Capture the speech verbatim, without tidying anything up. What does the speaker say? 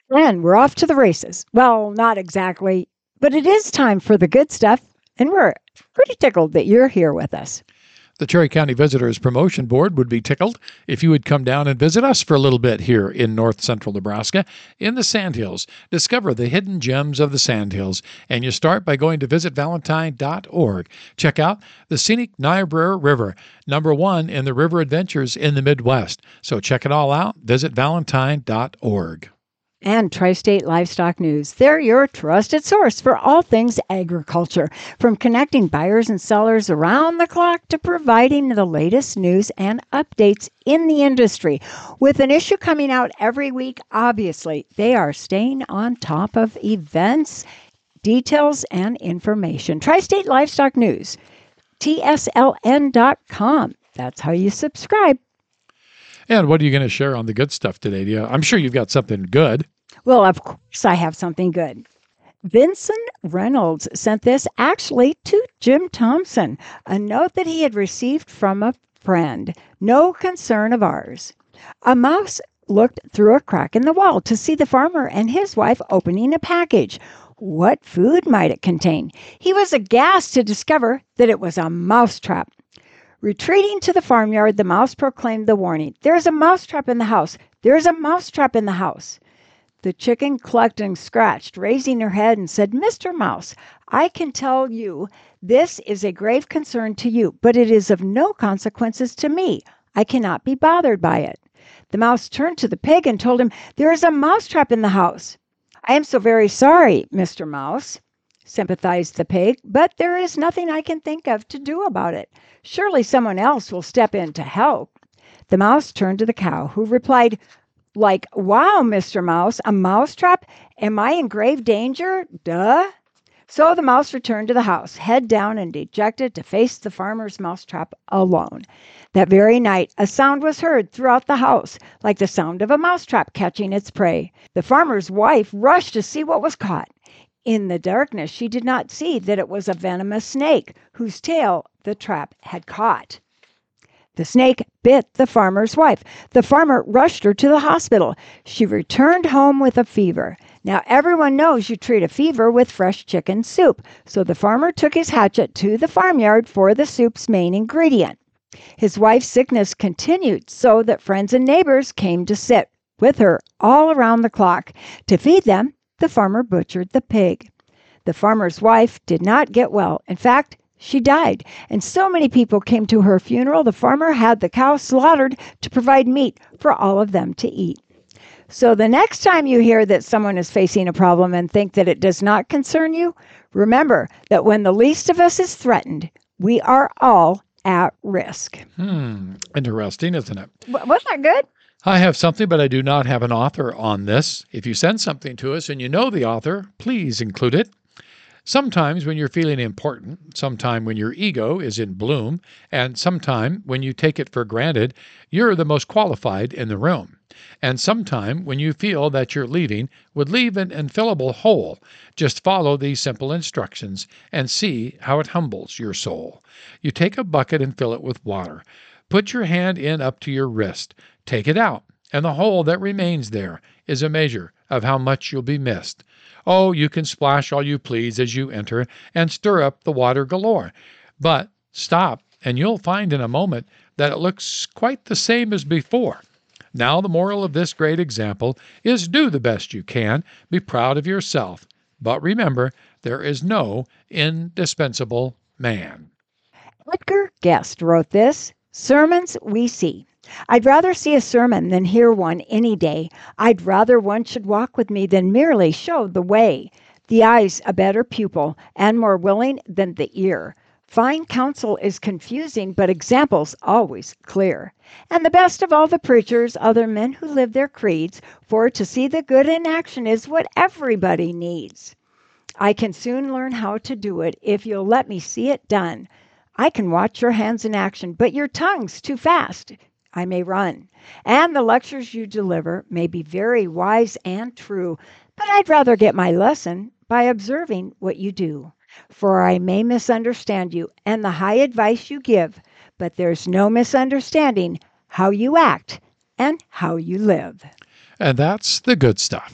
And we're off to the races. Well, not exactly, but it is time for the good stuff, and we're pretty tickled that you're here with us. The Cherry County Visitors Promotion Board would be tickled if you would come down and visit us for a little bit here in north central Nebraska in the Sandhills. Discover the hidden gems of the Sandhills, and you start by going to visit valentine dot org. Check out the scenic Niobrara River, number one in the river adventures in the Midwest. So check it all out. Visit valentine dot org. And Tri-State Livestock News. They're your trusted source for all things agriculture, from connecting buyers and sellers around the clock to providing the latest news and updates in the industry. With an issue coming out every week, obviously, they are staying on top of events, details, and information. Tri-State Livestock News, T S L N dot com. That's how you subscribe. And what are you going to share on the good stuff today? Do you, I'm sure you've got something good. Well, of course I have something good. Vincent Reynolds sent this actually to Jim Thompson, a note that he had received from a friend. No concern of ours. A mouse looked through a crack in the wall to see the farmer and his wife opening a package. What food might it contain? He was aghast to discover that it was a mousetrap. Retreating to the farmyard, the mouse proclaimed the warning. There's a mousetrap in the house. There's a mousetrap in the house. The chicken clucked and scratched, raising her head and said, Mister Mouse, I can tell you this is a grave concern to you, but it is of no consequences to me. I cannot be bothered by it. The mouse turned to the pig and told him, there is a mousetrap in the house. I am so very sorry, Mister Mouse, sympathized the pig, but there is nothing I can think of to do about it. Surely someone else will step in to help. The mouse turned to the cow, who replied, like, wow, Mister Mouse, a mousetrap? Am I in grave danger? Duh. So the mouse returned to the house, head down and dejected, to face the farmer's mousetrap alone. That very night, a sound was heard throughout the house, like the sound of a mousetrap catching its prey. The farmer's wife rushed to see what was caught. In the darkness, she did not see that it was a venomous snake, whose tail the trap had caught. The snake bit the farmer's wife. The farmer rushed her to the hospital. She returned home with a fever. Now, everyone knows you treat a fever with fresh chicken soup. So the farmer took his hatchet to the farmyard for the soup's main ingredient. His wife's sickness continued, so that friends and neighbors came to sit with her all around the clock. To feed them, the farmer butchered the pig. The farmer's wife did not get well. In fact, she died, and so many people came to her funeral, the farmer had the cow slaughtered to provide meat for all of them to eat. So the next time you hear that someone is facing a problem and think that it does not concern you, remember that when the least of us is threatened, we are all at risk. Hmm, interesting, isn't it? W- wasn't that good? I have something, but I do not have an author on this. If you send something to us and you know the author, please include it. Sometimes when you're feeling important, sometime when your ego is in bloom, and sometime when you take it for granted you're the most qualified in the room, and sometime when you feel that your leading would leave an unfillable hole, just follow these simple instructions and see how it humbles your soul. You take a bucket and fill it with water. Put your hand in up to your wrist. Take it out, and the hole that remains there is a measure of how much you'll be missed. Oh, you can splash all you please as you enter and stir up the water galore. But stop, and you'll find in a moment that it looks quite the same as before. Now the moral of this great example is do the best you can, be proud of yourself. But remember, there is no indispensable man. Edgar Guest wrote this. Sermons we see. I'd rather see a sermon than hear one any day. I'd rather one should walk with me than merely show the way. The eye's a better pupil and more willing than the ear. Fine counsel is confusing, but example's always clear. And the best of all the preachers, other men who live their creeds, for to see the good in action is what everybody needs. I can soon learn how to do it if you'll let me see it done. I can watch your hands in action, but your tongue's too fast. I may run, and the lectures you deliver may be very wise and true, but I'd rather get my lesson by observing what you do. For I may misunderstand you and the high advice you give, but there's no misunderstanding how you act and how you live. And that's the good stuff.